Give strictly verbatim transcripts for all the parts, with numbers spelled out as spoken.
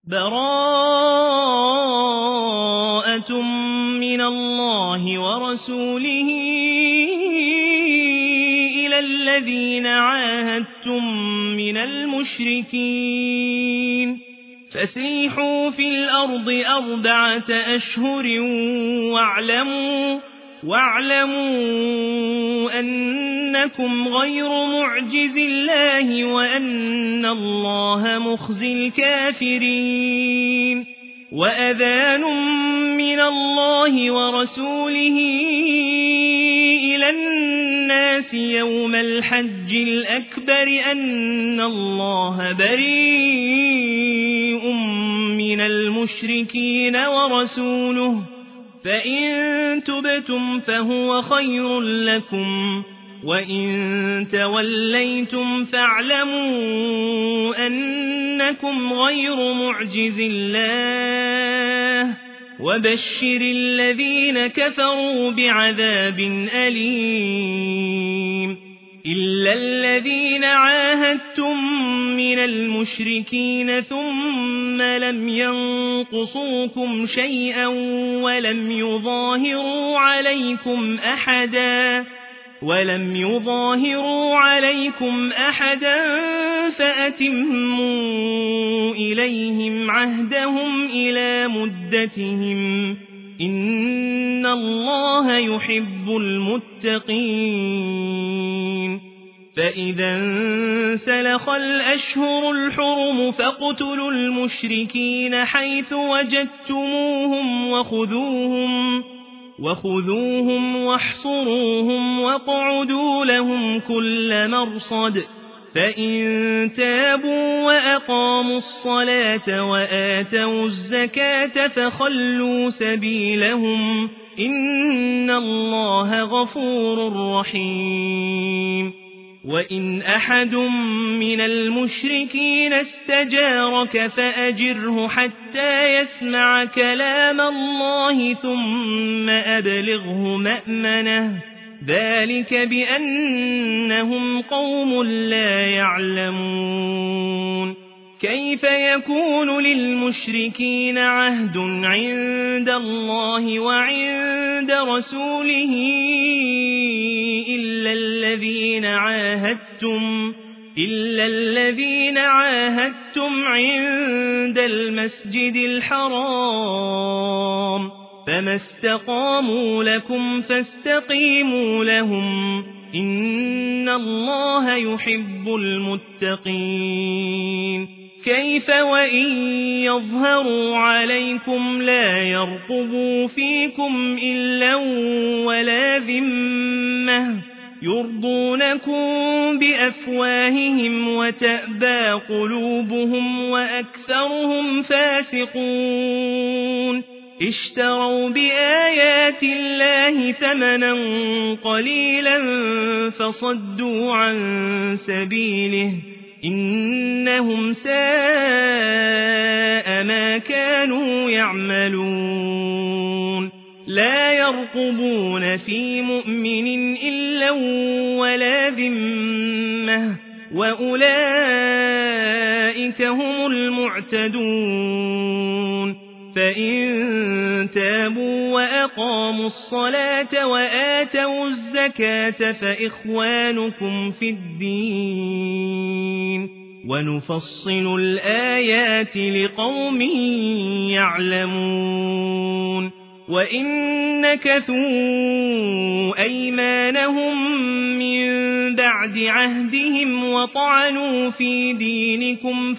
براءة من الله ورسوله إلى الذين عاهدتم من المشركين فسيحوا في الأرض أربعة أشهر واعلموا واعلموا أنكم غير معجز الله وأن الله مخزي الكافرين وأذان من الله ورسوله إلى الناس يوم الحج الأكبر أن الله بريء من المشركين ورسوله فإن تبتم فهو خير لكم وإن توليتم فاعلموا أنكم غير معجز الله وبشر الذين كفروا بعذاب أليم إلا الذين عاهدتم من المشركين ثم لم ينقصوكم شيئا ولم يظاهروا عليكم أحدا ولم يظاهروا عليكم أحدا فأتموا إليهم عهدهم إلى مدتهم إن الله يحب المتقين فإذا انسلخ الأشهر الحرم فاقتلوا المشركين حيث وجدتموهم وخذوهم وخذوهم واحصروهم واقعدوا لهم كل مرصد فإن تابوا وأقاموا الصلاة وآتوا الزكاة فخلوا سبيلهم إن الله غفور رحيم وإن أحد من المشركين استجارك فأجره حتى يسمع كلام الله ثم أبلغه مأمنه ذلك بأنهم قوم لا يعلمون كيف يكون للمشركين عهد عند الله وعند رسوله إلا الذين عاهدتم إلا الذين عاهدتم عند المسجد الحرام فما استقاموا لكم فاستقيموا لهم إن الله يحب المتقين كيف وإن يظهروا عليكم لا يرقبوا فيكم إلا ولا ذمة يرضونكم بأفواههم وتأبى قلوبهم وأكثرهم فاسقون اشتروا بآيات الله ثمنا قليلا فصدوا عن سبيله إنهم ساء ما كانوا يعملون لا يرقبون في مؤمن إلا ولا ذمة وأولئك هم المعتدون فإن تابوا وأقاموا الصلاة وآتوا الزكاة فإخوانكم في الدين ونفصل الآيات لقوم يعلمون وإن نكثوا أيمانهم من بعد عهدهم وطعنوا في دينكم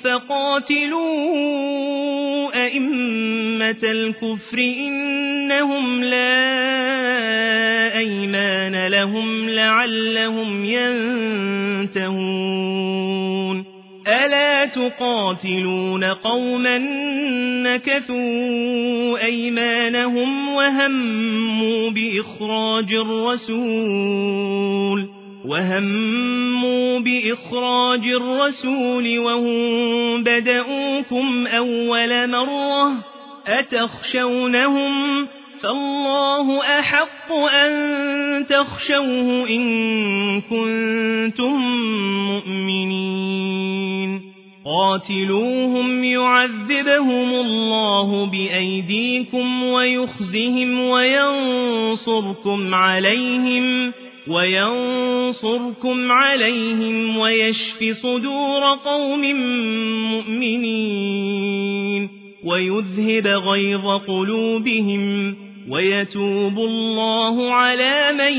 فقاتلوا أئمة الكفر إنهم لا أيمان لهم لعلهم ينتهون ألا تقاتلون قوما نكثوا أيمانهم وهموا بإخراج الرسول وهموا بإخراج الرسول وهم بدؤوكم أول مرة أتخشونهم فالله أحق أن تخشوه إن كنتم مؤمنين قاتلوهم يعذبهم الله بأيديكم ويخزهم وينصركم عليهم وينصركم عليهم ويشف صدور قوم مؤمنين ويذهب غيظ قلوبهم ويتوب الله على من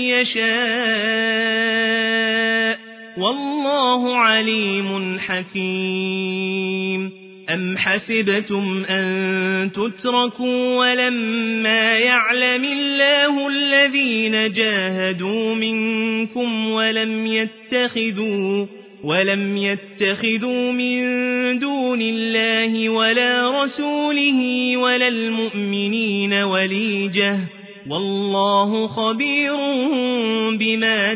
يشاء والله عليم حكيم. أم حسبتم أن تتركوا ولما يعلم الله الذين جاهدوا منكم ولم يتخذوا ولم يتخذوا من دون الله ولا رسوله ولا المؤمنين وليجة والله خبير بما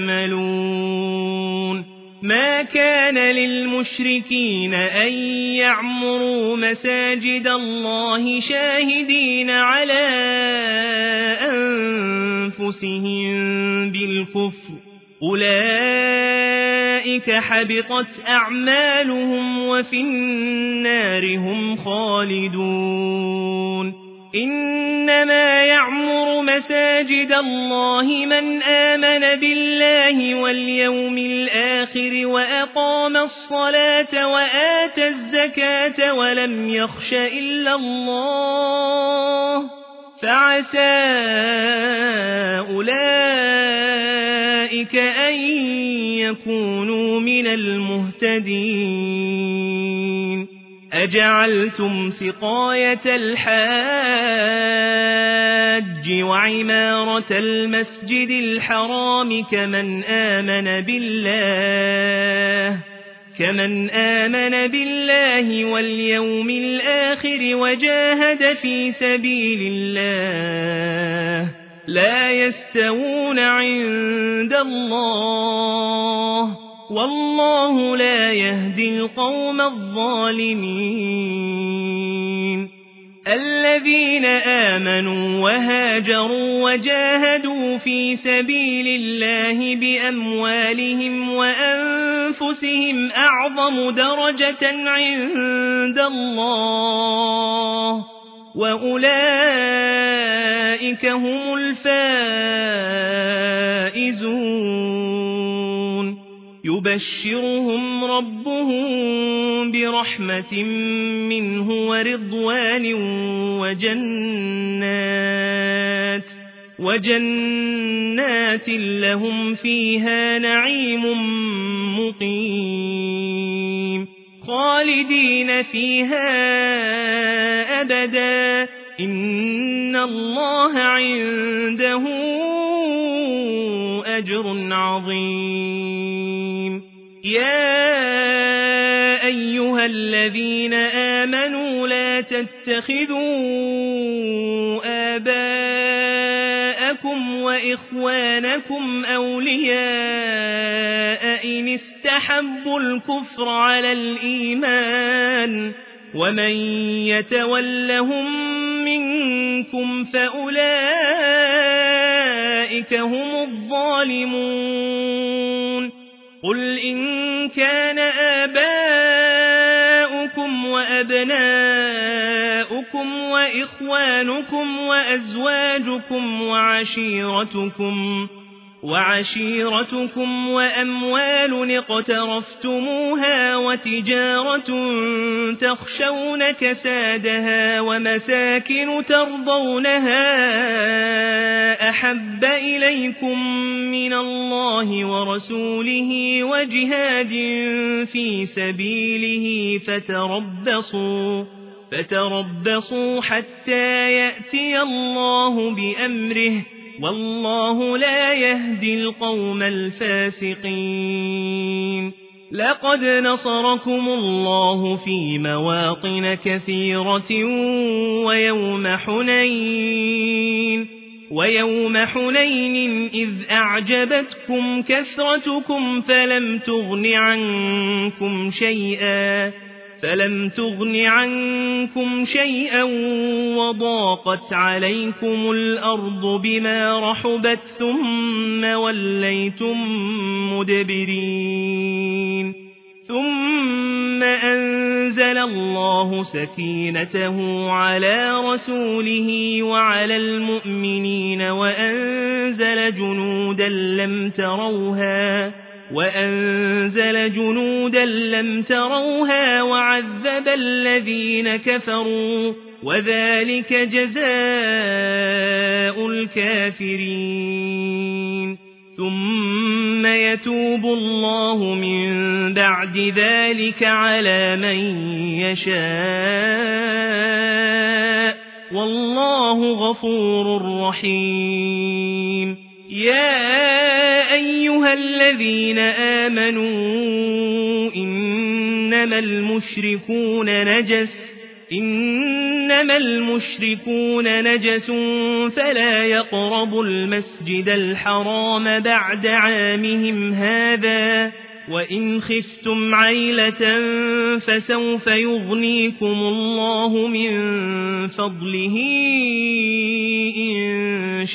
تعملون. ما كان للمشركين أن يعمروا مساجد الله شاهدين على أنفسهم بالكفر أولئك حبطت أعمالهم وفي النار هم خالدون. إنما يعمر مساجد الله من آمن بالله واليوم الآخر وأقام الصلاة وآتى الزكاة ولم يخش إلا الله فعسى أولئك أن يكونوا من المهتدين. أجعلتم سقاية الحاج وعمارة المسجد الحرام كمن آمن بالله كمن آمن بالله واليوم الآخر وجاهد في سبيل الله لا يستوون عند الله والله لا يهدي القوم الظالمين. الذين آمنوا وهاجروا وجاهدوا في سبيل الله بأموالهم وأنفسهم أعظم درجة عند الله وأولئك هم الفائزون. يبشرهم ربهم برحمة منه ورضوان وجنات وجنات لهم فيها نعيم مقيم خالدين فيها أبدا إن الله عنده أجر عظيم. يا أيها الذين آمنوا لا تتخذوا آباءكم وإخوانكم أولياء إن استحبوا الكفر على الإيمان ومن يتولهم منكم فأولئك هم الظالمون. قل إن كان آباؤكم وأبناؤكم وإخوانكم وأزواجكم وعشيرتكم وعشيرتكم وأموال اقترفتموها وتجارة تخشون كسادها ومساكن ترضونها أحب إليكم من الله ورسوله وجهاد في سبيله فتربصوا فتربصوا حتى يأتي الله بأمره والله لا يهدي القوم الفاسقين. لقد نصركم الله في مواطن كثيرة ويوم حنين ويوم حنين إذ أعجبتكم كثرتكم فلم تغن عنكم شيئا فلم تغن عنكم شيئا وضاقت عليكم الأرض بما رحبت ثم وليتم مدبرين ثم أنزل الله سكينته على رسوله وعلى المؤمنين وأنزل جنودا لم تروها وأنزل جنودا لم تروها وعذب الذين كفروا وذلك جزاء الكافرين ثم يتوب الله من بعد ذلك على من يشاء والله غفور رحيم يا أيها الذين آمنوا إنما المشركون نجس إنما المشركون نجس فلا يقربوا المسجد الحرام بعد عامهم هذا وإن خفتم عيلة فسوف يغنيكم الله من فضله إن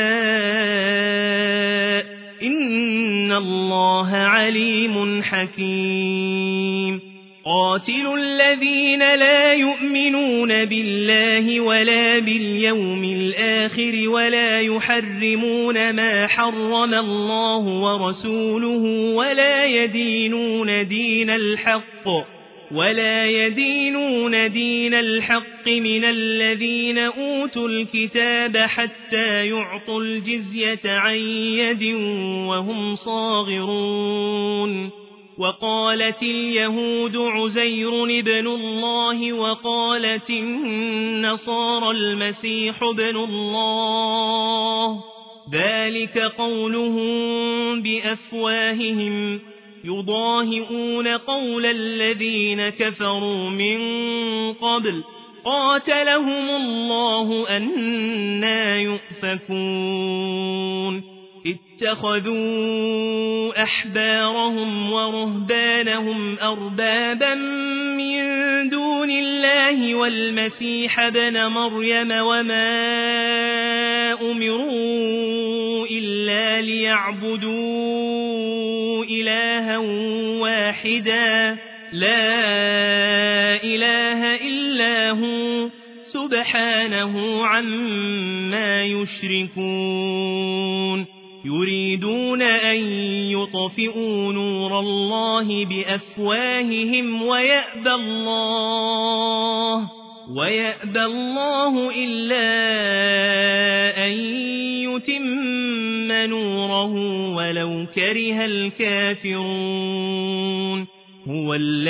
شاء إن الله عليم حكيم قاتلوا الذين لا يؤمنون بالله ولا باليوم الآخر ولا يحرمون ما حرم الله ورسوله ولا يدينون دين الحق ولا يدينون دين الحق من الذين أوتوا الكتاب حتى يعطوا الجزية عن يد وهم صاغرون وقالت اليهود عزير ابن الله وقالت النصارى المسيح ابن الله ذلك قولهم بأفواههم يضاهئون قول الذين كفروا من قبل قاتلهم الله أنى يؤفكون اتخذوا أحبارهم ورهبانهم أربابا من دون الله والمسيح ابن مريم وما أمروا إلا ليعبدوا إلها واحدا لا إله إلا هو سبحانه عما يشركون يريدون أن يطفئوا نور الله بأفواههم ويأبى الله ويأبى الله إلا أن يتم نوره ولو كره الكافرون هو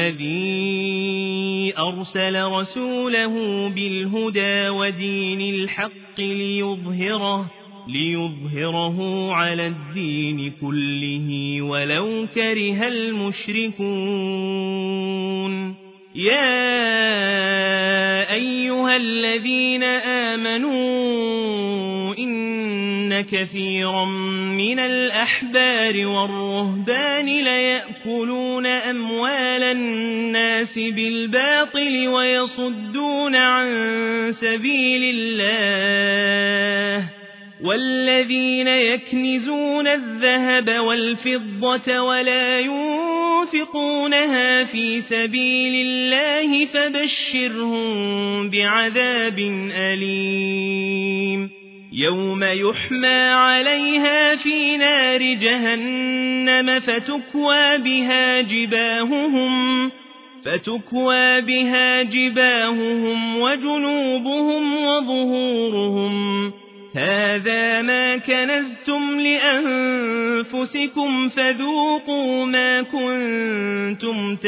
الذي أرسل رسوله بالهدى ودين الحق ليظهره ليظهره على الدين كله ولو كره المشركون يا أيها الذين آمنوا إن كثيرا من الأحبار والرهبان ليأكلون أموال الناس بالباطل ويصدون عن سبيل الله والذين يكنزون الذهب والفضة ولا ينفقونها في سبيل الله فبشرهم بعذاب أليم يوم يحمى عليها في نار جهنم فتكوى بها جباههم فتكوى بها جباههم وجنوبهم وظهورهم هذا ما كنزتم لأنفسكم فذوقوا ما كنتم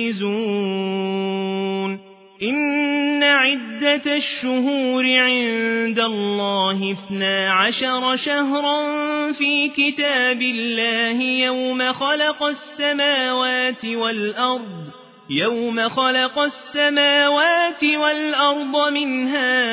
تكنزون إن عدة الشهور عند الله اثنا عشر شهرا في كتاب الله يوم خلق السماوات والأرض يوم خلق السماوات والأرض منها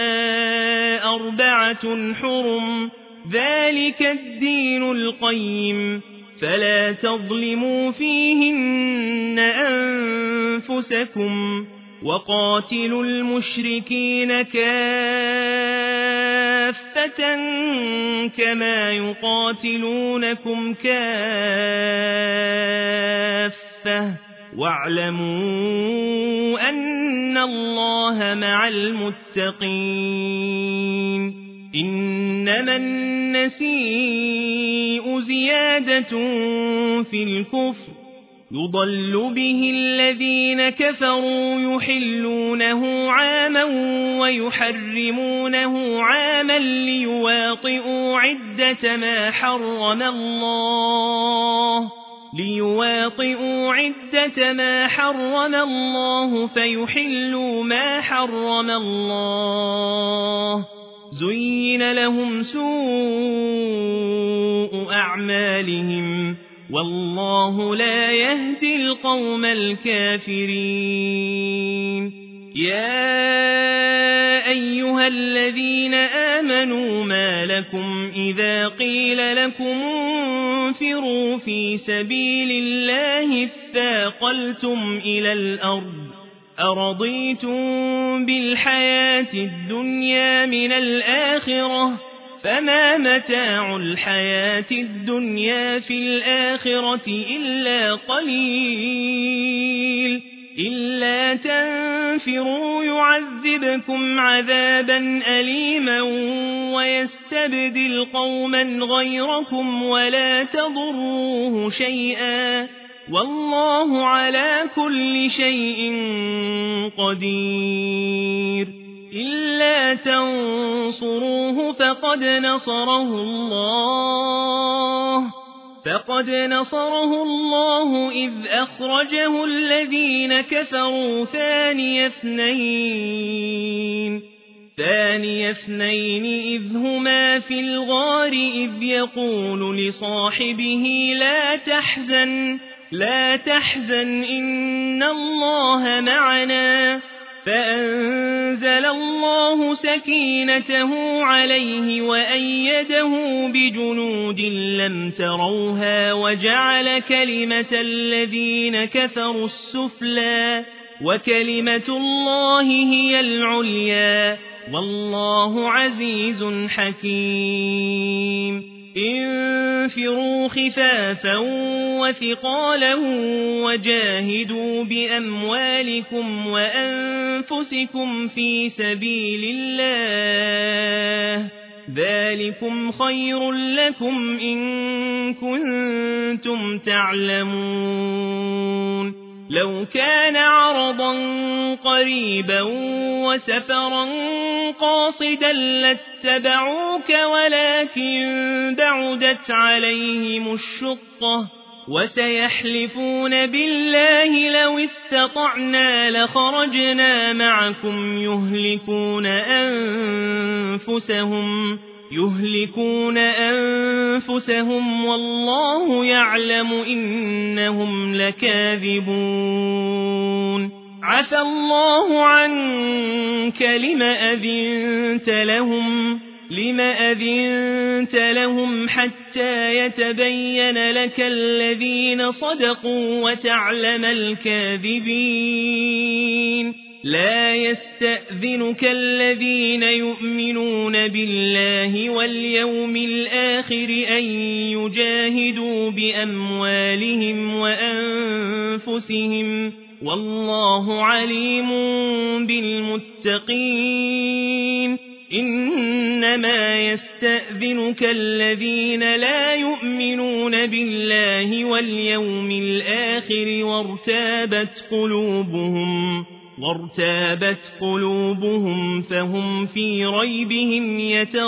أربعة حرم ذلك الدين القيم فلا تظلموا فيهن أنفسكم وقاتلوا المشركين كافة كما يقاتلونكم كافة واعلموا أن الله مع المتقين إنما النسيء زيادة في الكفر يضل به الذين كفروا يحلونه عاما ويحرمونه عاما ليواطئوا عدة ما حرم الله ليواطئوا عدة ما حرم الله فيحلوا ما حرم الله زين لهم سوء أعمالهم والله لا يهدي القوم الكافرين يا أيها الذين آمنوا ما لكم إذا قيل لكم انفروا في سبيل الله اثاقلتم إلى الأرض أرضيتم بالحياة الدنيا من الآخرة فما متاع الحياة الدنيا في الآخرة إلا قليل إلا تنفروا يعذبكم عذابا أليما ويستبدل قوما غيركم ولا تضروه شيئا والله على كل شيء قدير إلا تنصروه فقد نصره الله فقد نصره الله إذ أخرجه الذين كفروا ثاني اثنين ثاني اثنين إذ هما في الغار إذ يقول لصاحبه لا تحزن لا تحزن إن الله معنا فأنزل الله سكينته عليه وأيده بجنود لم تروها وجعل كلمة الذين كفروا السفلى وكلمة الله هي العليا والله عزيز حكيم انفروا خفافا وثقالا وجاهدوا بأموالكم وأنفسكم في سبيل الله ذلكم خير لكم إن كنتم تعلمون لو كان عرضا قريبا وسفرا قاصدا لاتبعوك ولكن بعدت عليهم الشقة وسيحلفون بالله لو استطعنا لخرجنا معكم يهلكون أنفسهم يهلكون أنفسهم والله يعلم إنهم لكاذبون عفى الله عنك لم أذنت لهم لم أذنت لهم حتى يتبين لك الذين صدقوا وتعلم الكاذبين لا يستأذنك الذين يؤمنون بالله واليوم الآخر أن يجاهدوا بأموالهم وأنفسهم والله عليم بالمتقين إنما يستأذنك الذين لا يؤمنون بالله واليوم الآخر وارتابت قلوبهم وارتابت قلوبهم فهم في ريبهم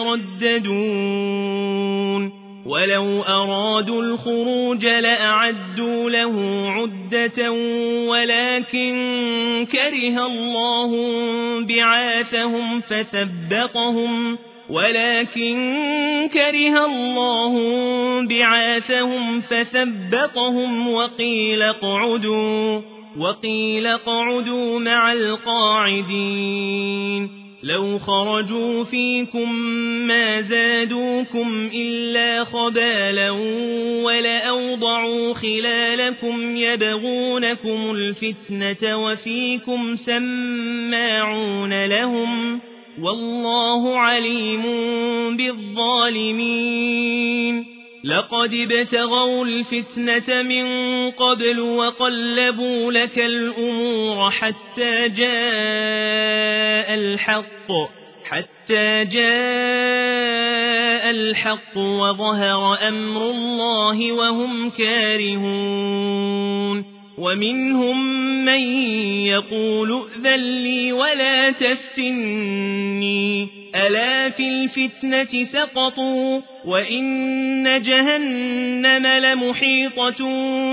يترددون ولو أرادوا الخروج لأعدوا له عدة ولكن كره الله بعاثهم فثبطهم ولكن كره الله بعاثهم فثبطهم وقيل اقعدوا وقيل اقعدوا مع القاعدين لو خرجوا فيكم ما زادوكم إلا خبالا ولأوضعوا خلالكم يبغونكم الفتنة وفيكم سماعون لهم والله عليم بالظالمين لقد ابتغوا الفتنة من قبل وقلبوا لك الأمور حتى جاء الحق حتى جاء الحق وظهر أمر الله وهم كارهون ومنهم من يقول ائذن لي ولا تفتني ألا في الفتنة سقطوا وإن جهنم لمحيطة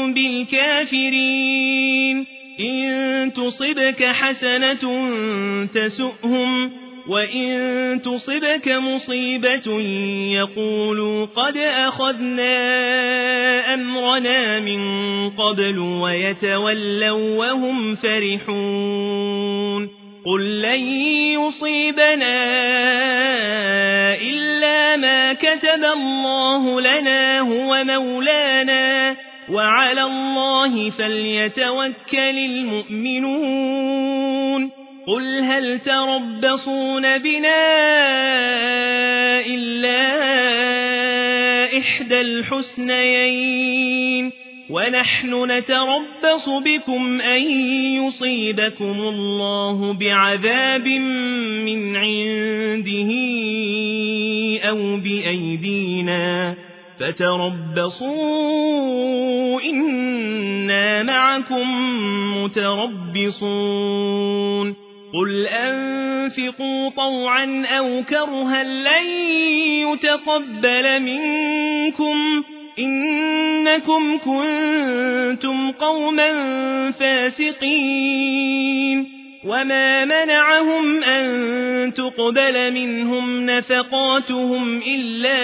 بالكافرين إن تصبك حسنة تسؤهم وإن تصبك مصيبة يقولوا قد أخذنا أمرنا من قبل ويتولوا وهم فرحون قل لن يصيبنا إلا ما كتب الله لنا هو مولانا وعلى الله فليتوكل المؤمنون قل هل تربصون بنا إلا إحدى الحسنيين ونحن نتربص بكم أن يصيبكم الله بعذاب من عنده أو بأيدينا فتربصوا إنا معكم متربصون قل أنفقوا طوعا أو كرها لن يتقبل منكم إنكم كنتم قوما فاسقين وما منعهم أن تقبل منهم نفقاتهم إلا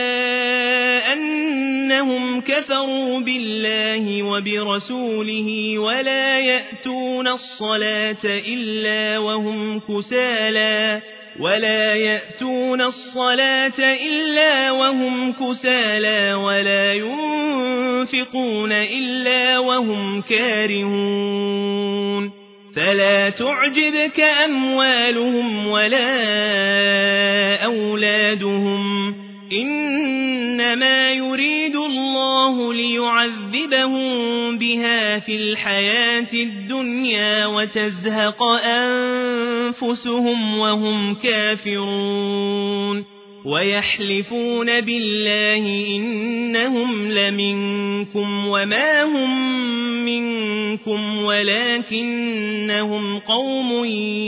أنهم كفروا بالله وبرسوله ولا يأتون الصلاة إلا وهم كسالى ولا يأتون الصلاة إلا وهم كسالى ولا ينفقون إلا وهم كارهون فلا تعجبك أموالهم ولا أولادهم إنما يريد الله ليعذبهم بها في الحياة الدنيا وتزهق أنفسهم وهم كافرون ويحلفون بالله إنهم لمنكم وما هم منكم ولكنهم قوم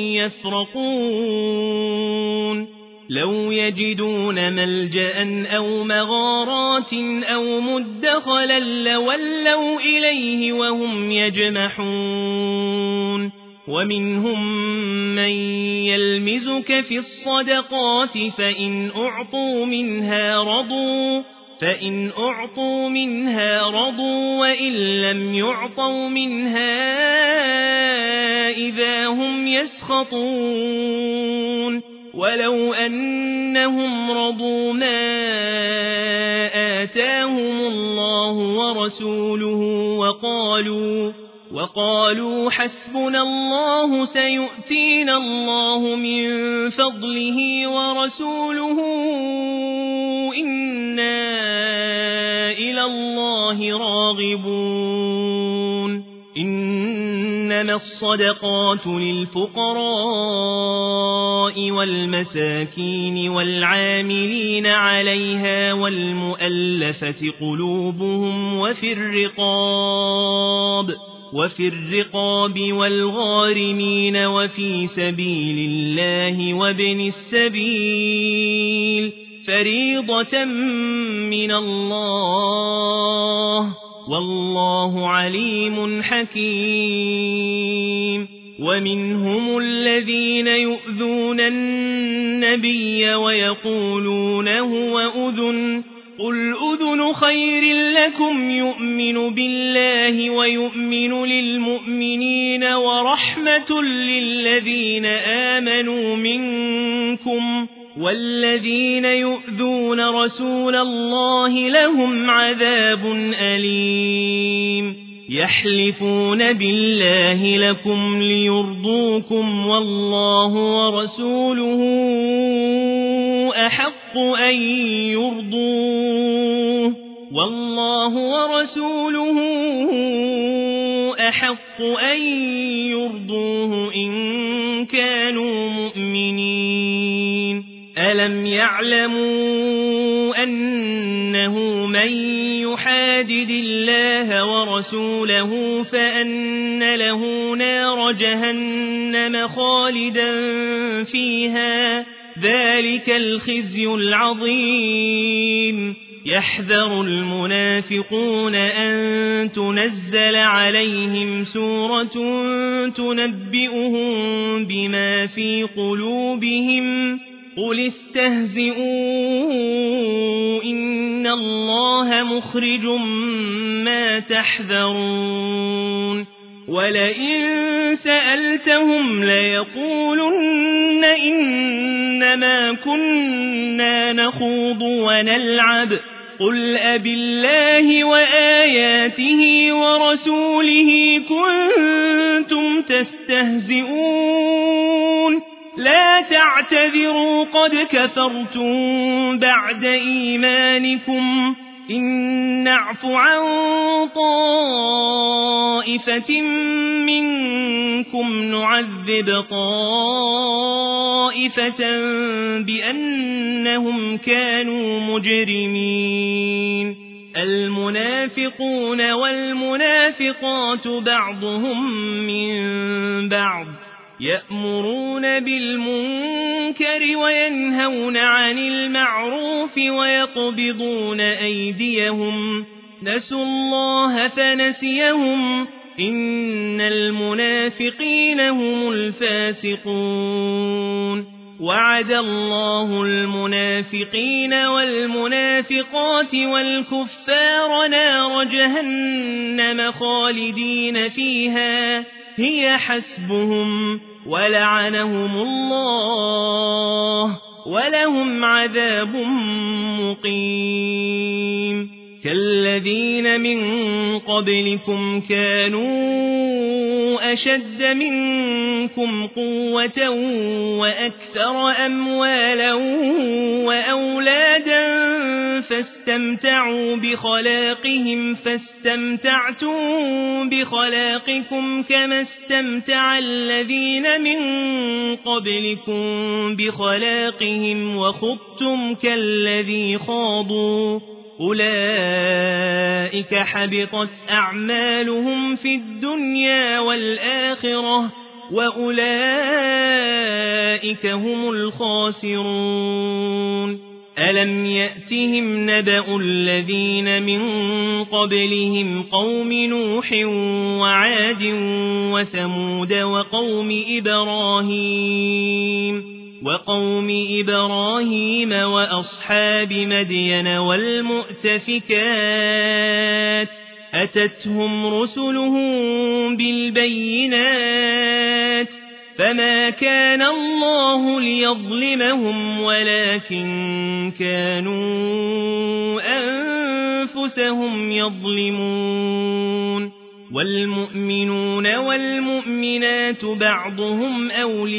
يفرقون لو يجدون ملجأ أو مغارات أو مدخلا لولوا إليه وهم يجمحون ومنهم من يلمزك في الصدقات فإن أعطوا منها رضوا فإن أعطوا منها رضوا وإن لم يعطوا منها إذا هم يسخطون ولو أنهم رضوا ما آتاهم الله ورسوله وقالوا وقالوا حسبنا الله سيؤتينا الله من فضله ورسوله إنا إلى الله راغبون إنما الصدقات للفقراء والمساكين والعاملين عليها والمؤلفة قلوبهم وفي الرقاب وفي الرقاب والغارمين وفي سبيل الله وابن السبيل فريضة من الله والله عليم حكيم ومنهم الذين يؤذون النبي ويقولون هو أذن قل أذن خير لكم يؤمن بالله ويؤمن للمؤمنين ورحمة للذين آمنوا منكم والذين يؤذون رسول الله لهم عذاب أليم يحلفون بالله لكم ليرضوكم والله ورسوله أحق أن يرضوه والله ورسوله أحق أن يرضوه إن كانوا مؤمنين ألم يعلموا أنه من يحادد الله ورسوله فأن له نار جهنم خالدا فيها ذلك الخزي العظيم يحذر المنافقون أن تنزل عليهم سورة تنبئهم بما في قلوبهم قل استهزئوا إن الله مخرج ما تحذرون ولئن سألتهم ليقولن إنما كنا نخوض ونلعب قل أبالله وآياته ورسوله كنتم تستهزئون لا تعتذروا قد كفرتم بعد إيمانكم إن نعف عن طائفة منكم نعذب طائفة بأنهم كانوا مجرمين المنافقون والمنافقات بعضهم من بعض يأمرون بالمنكر وينهون عن المعروف ويقبضون أيديهم نسوا الله فنسيهم إن المنافقين هم الفاسقون وعد الله المنافقين والمنافقات والكفار نار جهنم خالدين فيها هي حسبهم ولعنهم الله ولهم عذاب مقيم كالذين من قبلكم كانوا أشد منكم قوة وأكثر أموالا وأولادا فاستمتعوا بخلاقهم فاستمتعتم بخلاقكم كما استمتع الذين من قبلكم بخلاقهم وخضتم كالذي خاضوا أولئك حبطت أعمالهم في الدنيا والآخرة وأولئك هم الخاسرون ألم يأتهم نبأ الذين من قبلهم قوم نوح وعاد وثمود وقوم إبراهيم وقوم إبراهيم وأصحاب مدين والمؤتفكات أتتهم رسلهم بالبينات فما كان الله ليظلمهم ولكن كانوا أنفسهم يظلمون والمؤمنون والمؤمنات بعضهم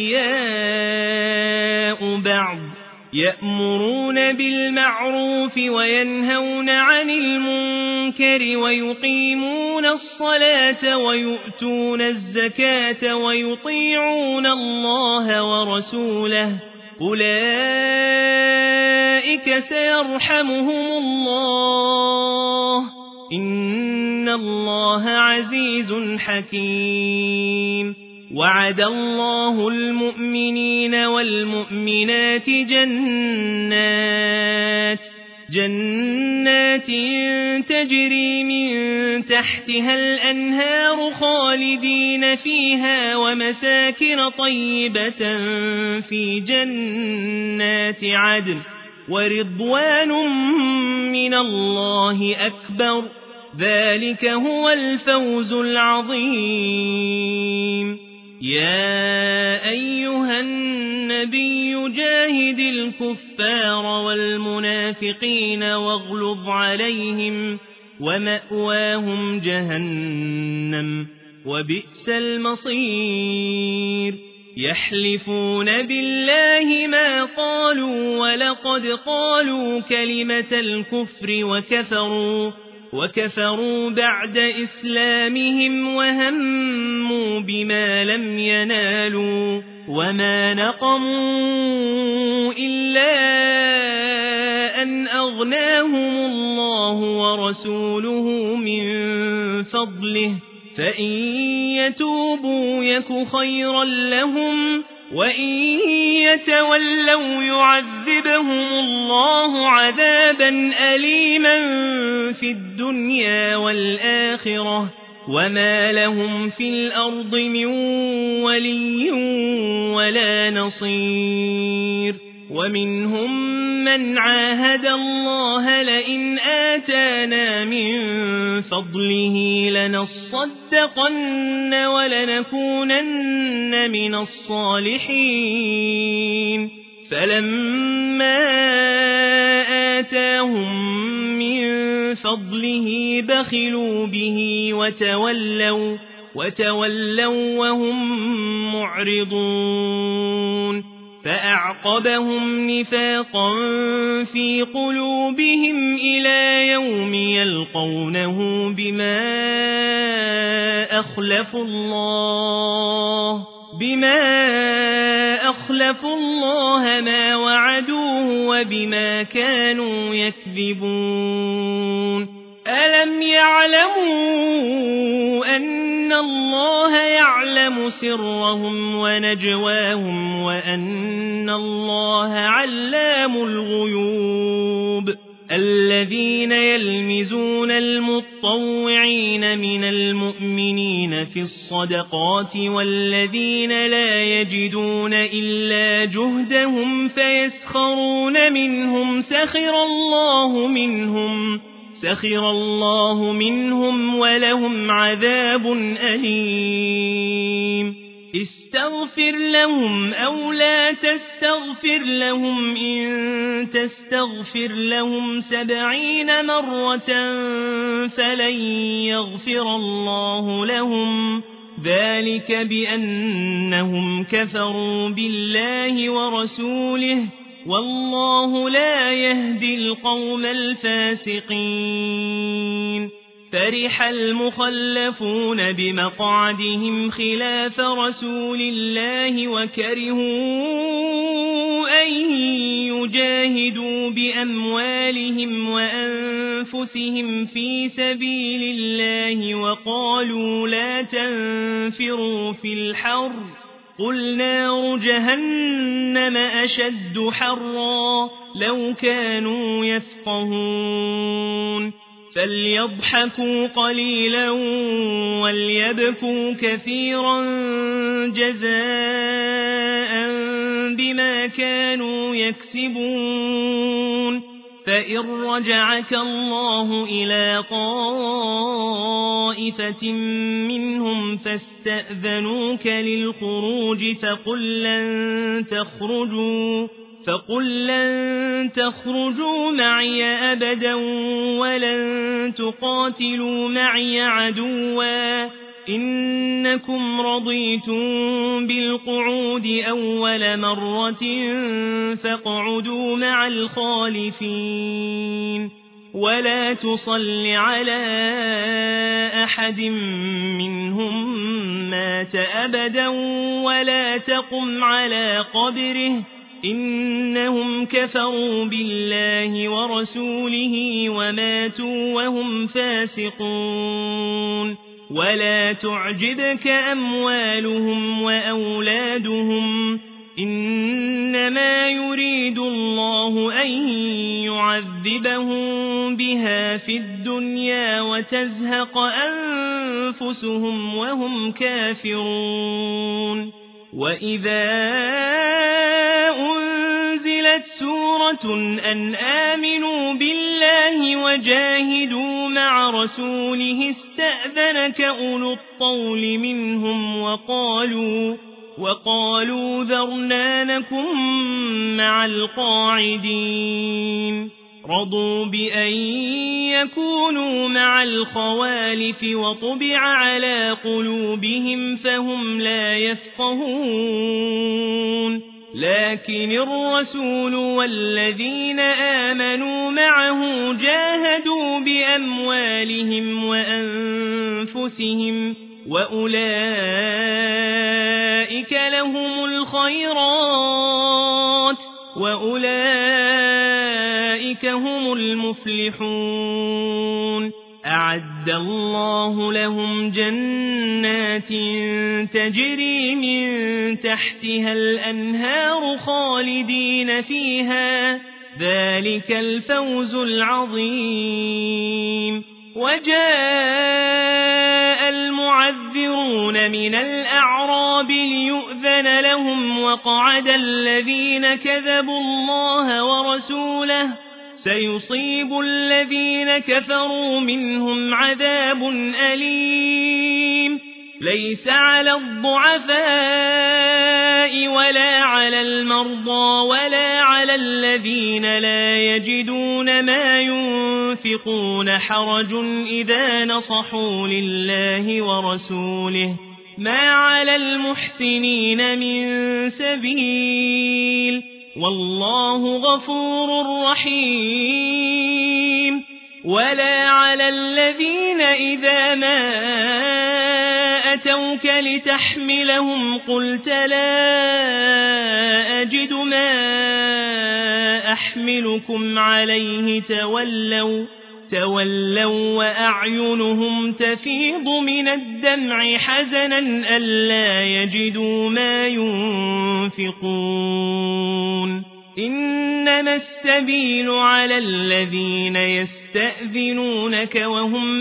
أولياء بعض يأمرون بالمعروف وينهون عن المنكر ويقيمون الصلاة ويؤتون الزكاة ويطيعون الله ورسوله أولئك سيرحمهم الله إن الله عزيز حكيم وعد الله المؤمنين والمؤمنات جنات جنات تجري من تحتها الأنهار خالدين فيها ومساكن طيبة في جنات عدن ورضوان من الله أكبر ذلك هو الفوز العظيم يا أيها النبي جاهد الكفار والمنافقين واغلظ عليهم ومأواهم جهنم وبئس المصير يحلفون بالله ما قالوا ولقد قالوا كلمة الكفر وكفروا وكفروا بعد إسلامهم وهموا بما لم ينالوا وما نقموا إلا أن أغناهم الله ورسوله من فضله فإن يتوبوا يك خيرا لهم وإن يتولوا يعذبهم الله عذابا أليما في الدنيا والآخرة وما لهم في الأرض من ولي ولا نصير ومنهم من عاهد الله لئن آتانا من فضله لنصدقن ولنكونن من الصالحين فلما آتاهم من فضله بخلوا به وتولوا وتولوا وهم معرضون فأعقبهم نفاقا في قلوبهم إلى يوم يلقونه بما أخلفوا الله بما أخلفوا الله ما وعدوه وبما كانوا يكذبون ألم يعلموا أن الله يعلم سرهم ونجواهم وأن الله علام الغيوب الذين يلمزون المطوعين من المؤمنين في الصدقات والذين لا يجدون إلا جهدهم فيسخرون منهم سخر الله منهم سخر الله منهم ولهم عذاب أليم استغفر لهم أو لا تستغفر لهم إن تستغفر لهم سبعين مرة فلن يغفر الله لهم ذلك بأنهم كفروا بالله ورسوله والله لا يهدي القوم الفاسقين فرح المخلفون بمقعدهم خلاف رسول الله وكرهوا أن يجاهدوا بأموالهم وأنفسهم في سبيل الله وقالوا لا تنفروا في الحر قل نار جهنم أشد حرا لو كانوا يفقهون فليضحكوا قليلا وليبكوا كثيرا جزاء بما كانوا يكسبون فإن رجعك الله إلى طائفة منهم فاستأذنوك للخروج فقل لن تخرجوا فقل لن تخرجوا معي أبدا ولن تقاتلوا معي عدوا إنكم رضيتم بالقعود أول مرة فاقعدوا مع الخالفين ولا تصل على أحد منهم مات أبدا ولا تقم على قبره إنهم كفروا بالله ورسوله وماتوا وهم فاسقون ولا تعجبك أموالهم وأولادهم إنما يريد الله أن يعذبهم بها في الدنيا وتزهق أنفسهم وهم كافرون وإذا أنزلت سورة أن آمنوا بالله وجاهدوا مع رسوله استأذنك أولو الطول منهم وقالوا وقالوا ذرنا نكن مع القاعدين رضوا بأن يكونوا مع الخوالف وطبع على قلوبهم فهم لا يفقهون لكن الرسول والذين آمنوا معه جاهدوا بأموالهم وأنفسهم وأولئك لهم الخيرات وأولئك هم المفلحون أعد الله لهم جنات تجري من تحتها الأنهار خالدين فيها ذلك الفوز العظيم وجاء المعذرون من الأعراب ليؤذن لهم وقعد الذين كذبوا الله ورسوله سيصيب الذين كفروا منهم عذاب أليم ليس على الضعفاء ولا على المرضى ولا على الذين لا يجدون ما ينفقون حرج إذا نصحوا لله ورسوله ما على المحسنين من سبيل والله غفور رحيم ولا على الذين إذا ما أتوك لتحملهم قلت لا أجد ما أحملكم عليه تولوا تولوا وأعينهم تفيض من الدمع حزنا ألا يجدوا ما ينفقون إنما السبيل على الذين يستأذنونك وهم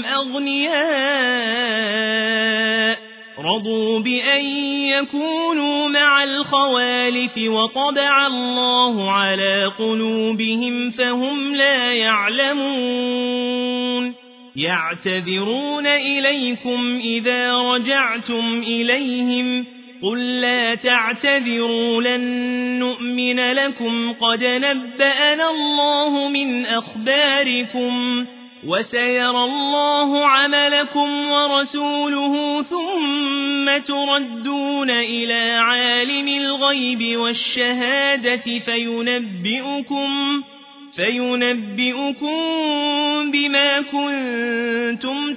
أغنياء رضوا بأن يكونوا مع الخوالف وطبع الله على قلوبهم فهم لا يعلمون يعتذرون إليكم إذا رجعتم إليهم قل لا تعتذروا لن نؤمن لكم قد نبأنا الله من أخباركم وسيرى الله عملكم ورسوله ثم تردون إلى عالم الغيب والشهادة فينبئكم فينبئكم بما كنتم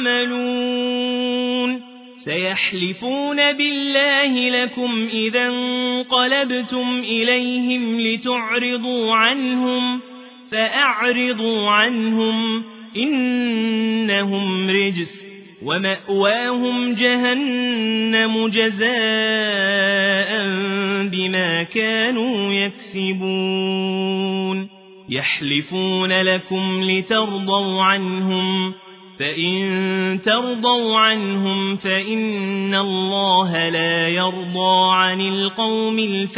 تعملون سيحلفون بالله لكم إذا انقلبتم إليهم لتعرضوا عنهم فأعرضوا عنهم إنهم رجس ومأواهم جهنم جزاء بما كانوا يكسبون يحلفون لكم لترضوا عنهم فإن ترضوا عنهم فإن الله لا يرضى عن القوم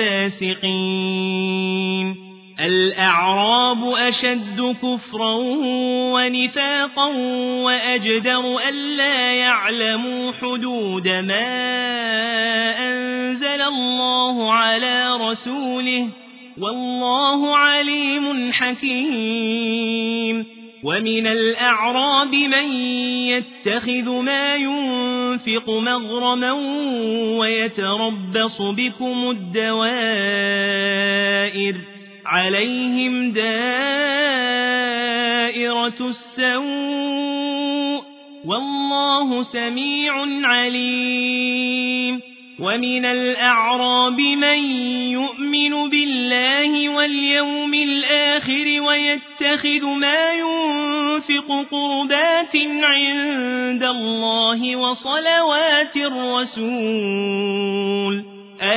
الفاسقين الأعراب أشد كفرا ونفاقا وأجدر ألا يعلموا حدود ما أنزل الله على رسوله والله عليم حكيم ومن الأعراب من يتخذ ما ينفق مغرما ويتربص بكم الدوائر عليهم دائرة السوء والله سميع عليم ومن الأعراب من يؤمن بالله واليوم الآخر ويتخذ ما ينفق قربات عند الله وصلوات الرسول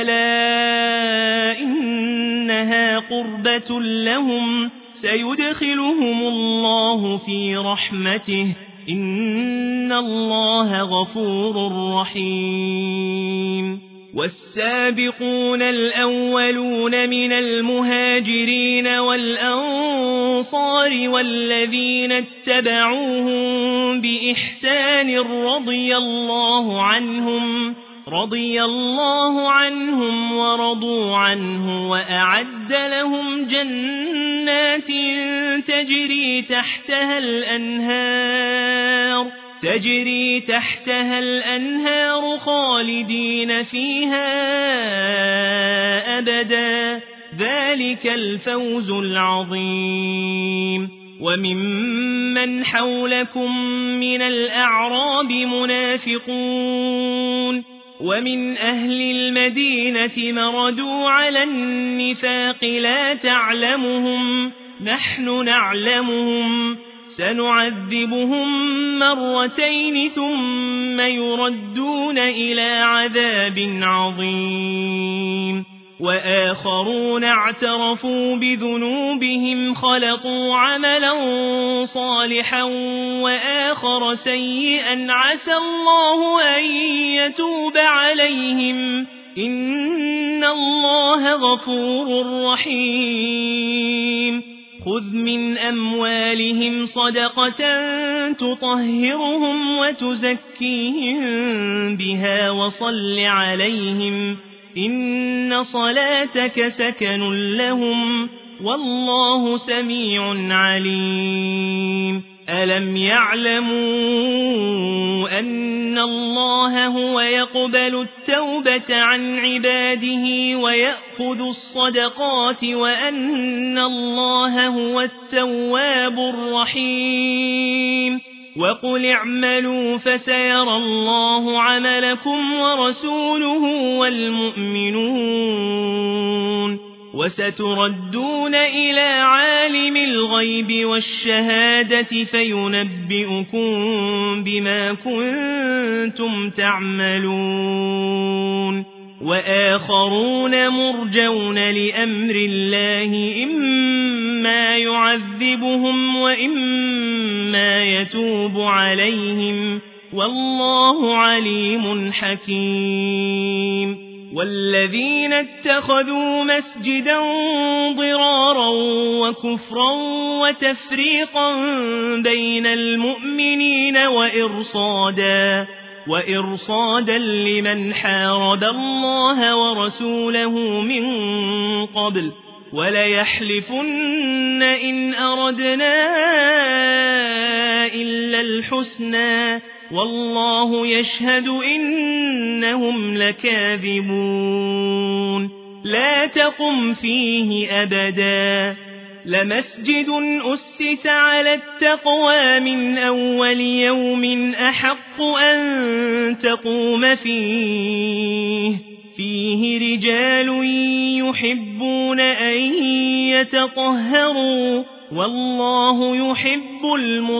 ألا إنها قربة لهم سيدخلهم الله في رحمته إن الله غفور رحيم والسابقون الأولون من المهاجرين والأنصار والذين اتبعوهم بإحسان رضي الله عنهم رضي الله عنهم ورضوا عنه وأعد لهم جنات تجري تحتها الأنهار تجري تحتها الأنهار خالدين فيها أبدا ذلك الفوز العظيم. وممن حولكم من الأعراب منافقون ومن أهل المدينة مردوا على النفاق لا تعلمهم نحن نعلمهم سنعذبهم مرتين ثم يردون إلى عذاب عظيم. وآخرون اعترفوا بذنوبهم خلطوا عملا صالحا وآخر سيئا عسى الله أن يتوب عليهم إن الله غفور رحيم. خذ من أموالهم صدقة تطهرهم وتزكيهم بها وصل عليهم إن صلاتك سكن لهم والله سميع عليم. ألم يعلموا أن الله هو يقبل التوبة عن عباده ويأخذ الصدقات وأن الله هو التواب الرحيم. وقل اعملوا فسيرى الله عملكم ورسوله والمؤمنون وستردون إلى عالم الغيب والشهادة فينبئكم بما كنتم تعملون. وآخرون مرجون لأمر الله إما يعذبهم وإما يتوب عليهم والله عليم حكيم. والذين اتخذوا مسجدا ضرارا وكفرا وتفريقا بين المؤمنين وإرصادا وإرصادا لمن حارب الله ورسوله من قبل وليحلفن إن أردنا إلا الحسنى والله يشهد إنهم لكاذبون. لا تقم فيه أبدا لمسجد أسس على التقوى من أول يوم أحق أن تقوم فيه فيه رجال يحبون أن يتطهروا والله يحب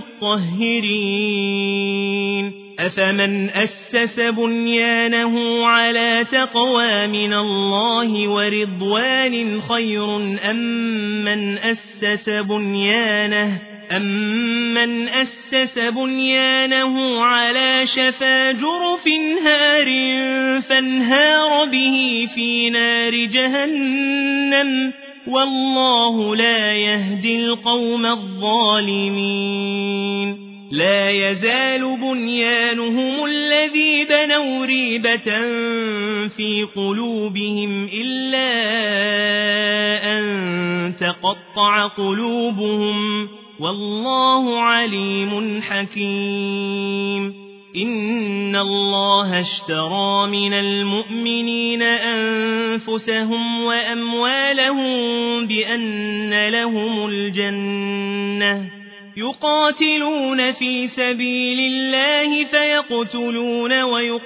المطهرين. أفمن أسس بنيانه على تقوى من الله ورضوان خير أم من أسس بنيانه أمن أسس بنيانه على شفا جرف هار فانهار به في نار جهنم والله لا يهدي القوم الظالمين. لا يزال بنيانهم الذي بنوا ريبة في قلوبهم إلا أن تقطع قلوبهم والله عليم حكيم. إن الله اشترى من المؤمنين أنفسهم وأموالهم بأن لهم الجنة يقاتلون في سبيل الله فيقتلون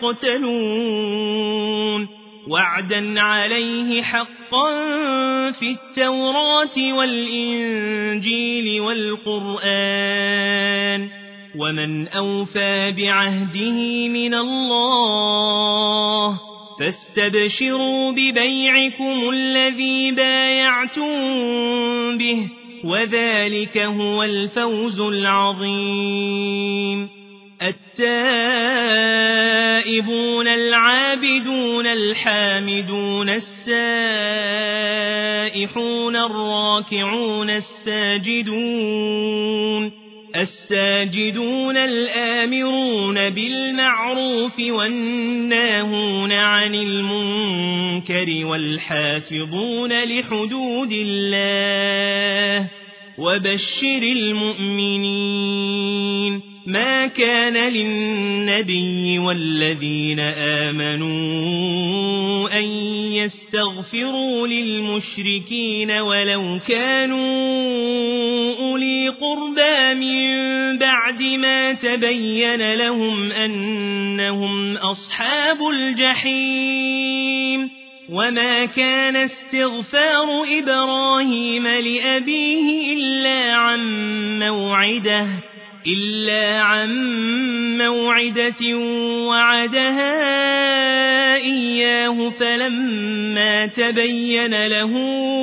ويقتلون وعدا عليه حقا في التوراة والإنجيل والقرآن ومن أوفى بعهده من الله فاستبشروا ببيعكم الذي بايعتم به وذلك هو الفوز العظيم. التائبون العابدون الحامدون السائحون الراكعون الساجدون الساجدون الآمرون بالمعروف والناهون عن المنكر والحافظون لحدود الله وبشر المؤمنين ما كان للنبي والذين آمنوا أن يستغفروا للمشركين ولو كانوا أولي قربى من بعد ما تبين لهم أنهم أصحاب الجحيم وما كان استغفار إبراهيم لأبيه إلا عن موعدة إلا عن موعدة وعدها إياه فلما تبين له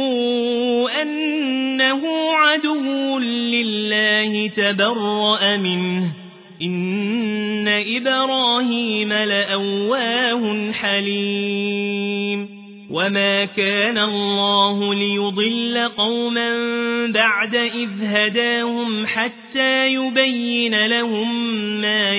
أنه عدو لله تبرأ منه إن إبراهيم لأواه حليم وما كان الله ليضل قوما بعد إذ هداهم حتى يبين لهم ما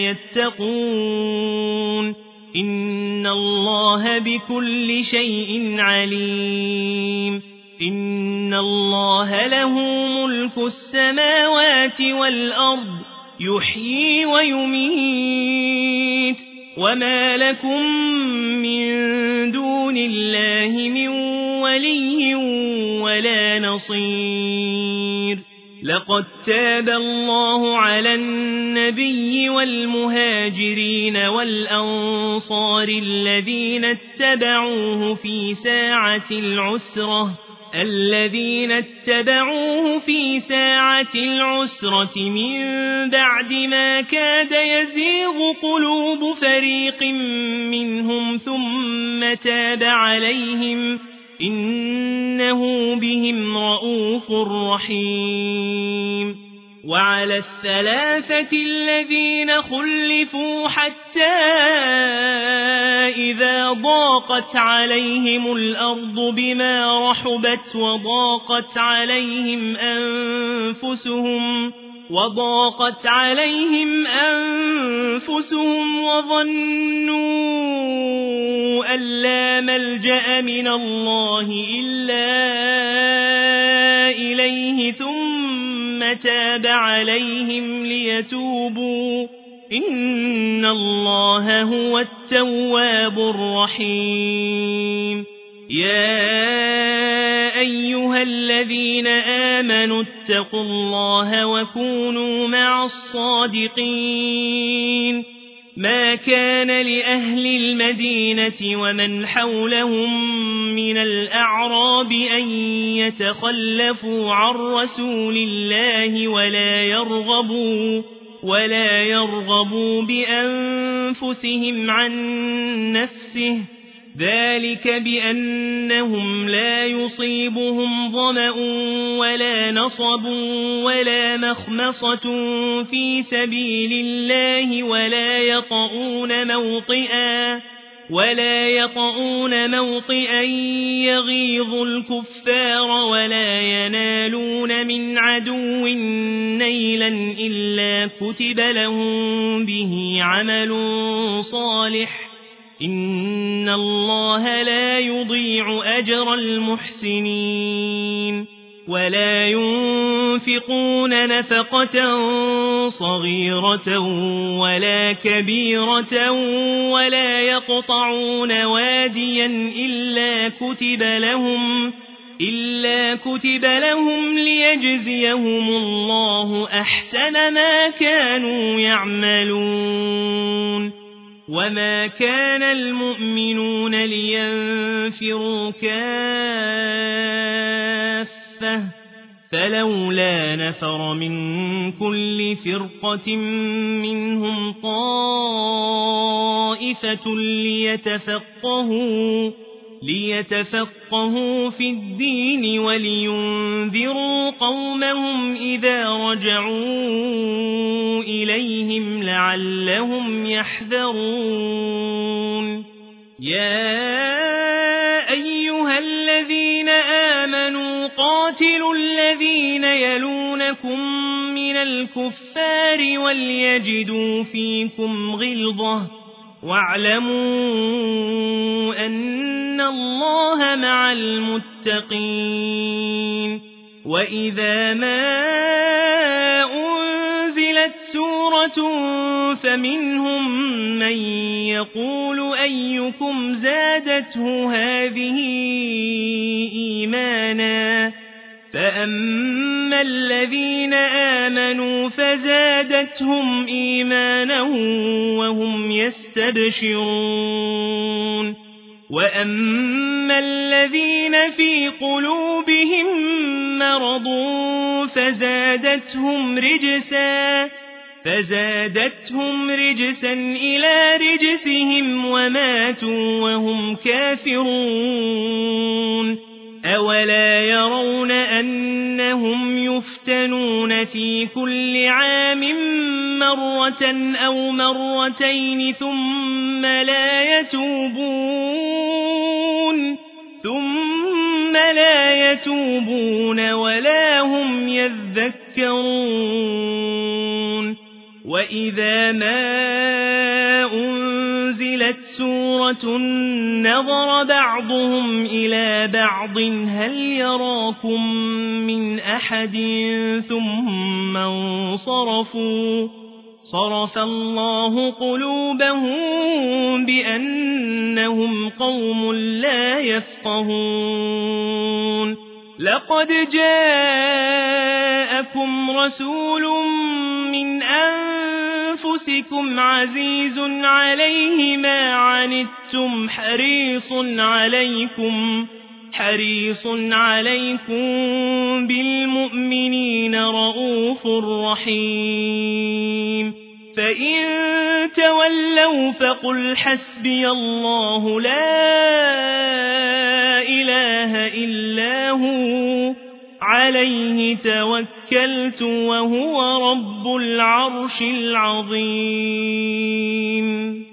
يتقون إن الله بكل شيء عليم إن الله له ملك السماوات والأرض يحيي ويميت وما لكم من دون الله من ولي ولا نصير لقد تاب الله على النبي والمهاجرين والأنصار الذين اتبعوه في ساعة العسرة الذين اتبعوه في ساعة العسرة من بعد ما كاد يزيغ قلوب فريق منهم ثم تاب عليهم إنه بهم رؤوف رحيم وعلى الثلاثة الذين خلفوا حتى إذا ضاقت عليهم الأرض بما رحبت وضاقت عليهم أنفسهم وضاقت عليهم أنفسهم وظنوا أن لا ملجأ من الله إلا إليه ثم تاب عليهم ليتوبوا إن الله هو التواب الرحيم يا أيها الذين آمنوا اتقوا الله وكونوا مع الصادقين ما كان لأهل المدينة ومن حولهم من الأعراب أن يتخلفوا عن رسول الله ولا يرغبوا ولا يرغبوا بأنفسهم عن نفسه ذلك بأنهم لا يصيبهم ظمأ ولا نصب ولا مخمصة في سبيل الله ولا يطؤون موطئا ولا يطؤون موطئا يغيظ الكفار ولا ينالون من عدو نيلا إلا كتب لهم به عمل صالح إن الله لا يضيع أجر المحسنين ولا ينفقون نفقة صغيرة ولا كبيرة ولا يقطعون واديا إلا كتب لهم إلا كتب لهم ليجزيهم الله أحسن ما كانوا يعملون وما كان المؤمنون لينفروا كافة فلولا نفر من كل فرقة منهم طائفة ليتفقهوا ليتفقهوا في الدين ولينذروا قومهم إذا رجعوا إليهم لعلهم يحذرون يا أيها الذين آمنوا قاتلوا قاتلوا الذين يلونكم من الكفار وليجدوا فيكم غلظة واعلموا أن الله مع المتقين وإذا ما أنزلت سورة فمنهم من يقول أيكم زادته هذه إيمانا فأما الذين آمنوا فزادتهم إيمانا وهم يستبشرون وأما الذين في قلوبهم مرض فزادتهم رجسا فزادتهم رجسا إلى رجسهم وماتوا وهم كافرون أولا يرون أنهم يفتنون في كل عام مرة أو مرتين ثم لا يتوبون ثم لا يتوبون ولا هم يذكرون وإذا ما أنزلت سورة نظر بعضهم إلى بعض هل يراكم من أحد ثم انصرفوا صرف الله قلوبهم بأنهم قوم لا يفقهون لقد جاءكم رسول من أنفسكم عزيز عليه ما عنتم حريص عليكم حريص عليكم بالمؤمنين رؤوف رحيم فإن تولوا فقل حسبي الله لا إله إلا هو عليه توكلت وهو رب العرش العظيم.